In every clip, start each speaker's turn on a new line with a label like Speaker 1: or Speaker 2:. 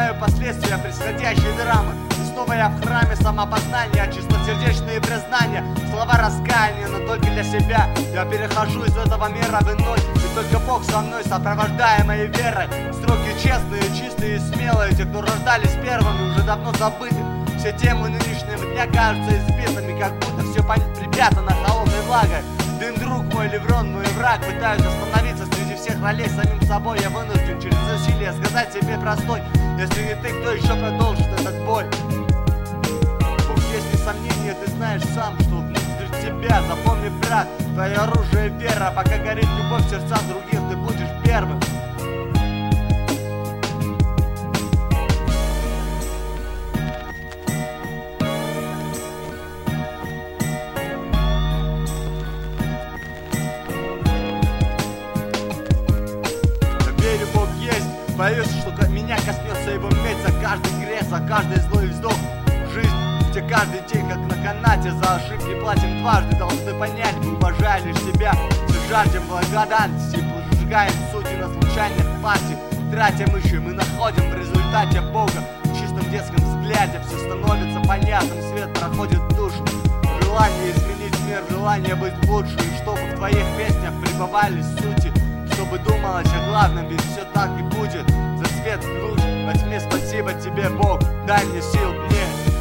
Speaker 1: знаю последствия происходящей драмы. И снова я в храме самопознания, чистосердечные признания, слова раскаяния, но только для себя. Я перехожу из этого мира в иной, и только Бог со мной, сопровождая моей верой. Строки честные, чистые и смелые, те, кто рождались первыми, уже давно забыты. Все темы нынешнего дня кажутся избитыми, как будто все припрятано холодной влагой. Дым, друг мой, Леврон, мой враг, пытаюсь остановиться среди всех ролей самим собой. Я вынужден через усилия сказать себе простой: если не ты, кто еще продолжит этот бой? Бог, есть без сомнения, ты знаешь сам, что внутри тебя. Запомни, брат, твое оружие вера. Пока горит любовь в сердцах других, ты будешь первым. Боюсь, что меня коснется его медь за каждый грех, за каждый злой вздох. Жизнь, где каждый день как на канате, за ошибки платим дважды. Должны понять, мы уважаем лишь себя, все жаждем благодарности, прожигаем сути на случайных партий. Тратим ищем мы находим в результате Бога. В чистом детском взгляде все становится понятным, свет проходит в душу. Желание изменить мир, желание быть лучше, и чтобы в твоих песнях пребывали сути, чтобы думалось о главном, ведь все так и будет. За свет луч во тьме спасибо тебе, Бог, дай мне сил мне.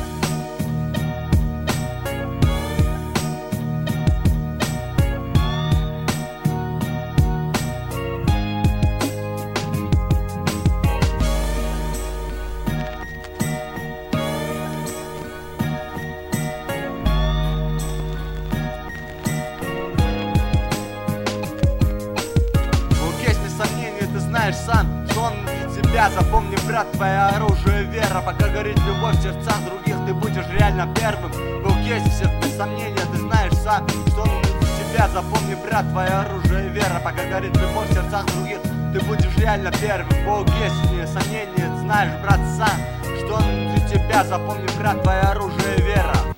Speaker 1: Знаешь сам, что он для тебя. Запомни, брат, твое оружие вера. Пока горит любовь в сердцах других, ты будешь реально первым. Бог есть всех, без сомнения, ты знаешь сам, что он для тебя. Запомни, брат, твое оружие вера. Пока горит любовь в сердцах других, ты будешь реально первым. Бог есть, без сомнения, ты знаешь, брат, сам, что он для тебя. Запомни, брат, твое оружие вера.